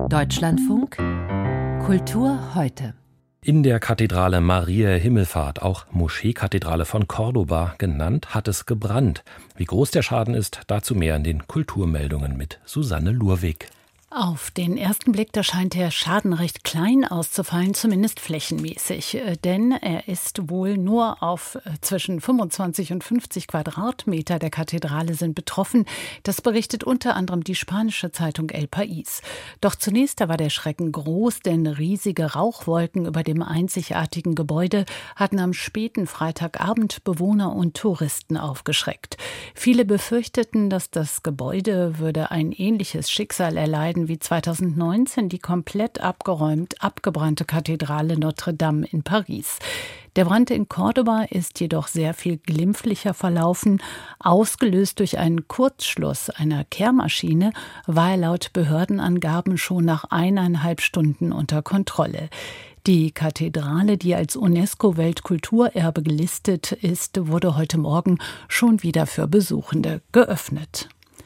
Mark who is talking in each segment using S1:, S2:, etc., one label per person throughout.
S1: Deutschlandfunk Kultur heute.
S2: In der Kathedrale Mariä Himmelfahrt, auch Moscheekathedrale von Cordoba genannt, hat es gebrannt. Wie groß der Schaden ist, dazu mehr in den Kulturmeldungen mit Susanne Lurwig.
S3: Auf den ersten Blick, da scheint der Schaden recht klein auszufallen, zumindest flächenmäßig. Denn er ist wohl nur auf zwischen 25 und 50 Quadratmeter der Kathedrale sind betroffen. Das berichtet unter anderem die spanische Zeitung El País. Doch zunächst, da war der Schrecken groß, denn riesige Rauchwolken über dem einzigartigen Gebäude hatten am späten Freitagabend Bewohner und Touristen aufgeschreckt. Viele befürchteten, dass das Gebäude würde ein ähnliches Schicksal erleiden wie 2019 die komplett abgebrannte Kathedrale Notre-Dame in Paris. Der Brand in Cordoba ist jedoch sehr viel glimpflicher verlaufen. Ausgelöst durch einen Kurzschluss einer Kehrmaschine war er laut Behördenangaben schon nach 1,5 Stunden unter Kontrolle. Die Kathedrale, die als UNESCO-Weltkulturerbe gelistet ist, wurde heute Morgen schon wieder für Besuchende geöffnet.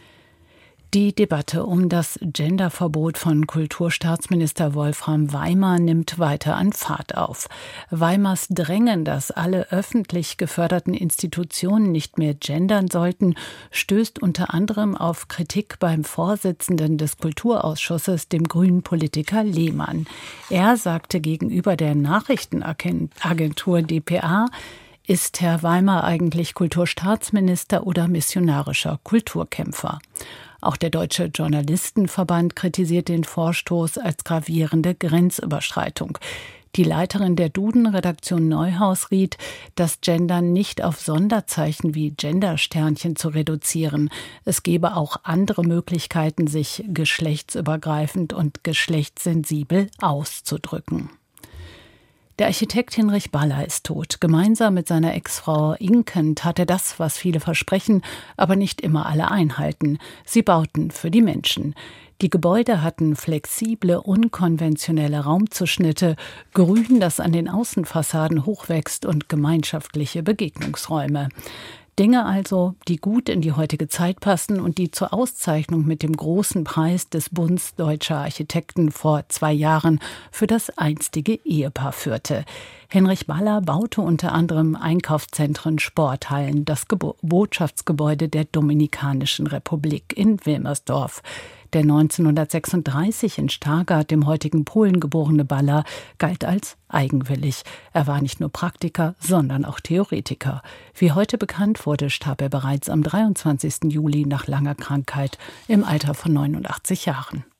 S3: Die Debatte um das Genderverbot von Kulturstaatsminister Wolfram Weimar nimmt weiter an Fahrt auf. Weimars Drängen, dass alle öffentlich geförderten Institutionen nicht mehr gendern sollten, stößt unter anderem auf Kritik beim Vorsitzenden des Kulturausschusses, dem grünen Politiker Lehmann. Er sagte gegenüber der Nachrichtenagentur dpa, ist Herr Weimar eigentlich Kulturstaatsminister oder missionarischer Kulturkämpfer? Auch der Deutsche Journalistenverband kritisiert den Vorstoß als gravierende Grenzüberschreitung. Die Leiterin der Duden-Redaktion Neuhaus riet, das Gendern nicht auf Sonderzeichen wie Gendersternchen zu reduzieren. Es gebe auch andere Möglichkeiten, sich geschlechtsübergreifend und geschlechtssensibel auszudrücken. Der Architekt Hinrich Baller ist tot. Gemeinsam mit seiner Ex-Frau Inken tat er das, was viele versprechen, aber nicht immer alle einhalten. Sie bauten für die Menschen. Die Gebäude hatten flexible, unkonventionelle Raumzuschnitte, Grün, das an den Außenfassaden hochwächst und gemeinschaftliche Begegnungsräume. Dinge also, die gut in die heutige Zeit passen und die zur Auszeichnung mit dem großen Preis des Bunds Deutscher Architekten vor 2 Jahren für das einstige Ehepaar führte. Hinrich Baller baute unter anderem Einkaufszentren, Sporthallen, das Botschaftsgebäude der Dominikanischen Republik in Wilmersdorf. Der 1936 in Stargard, dem heutigen Polen geborene Baller, galt als eigenwillig. Er war nicht nur Praktiker, sondern auch Theoretiker. Wie heute bekannt wurde, starb er bereits am 23. Juli nach langer Krankheit im Alter von 89 Jahren.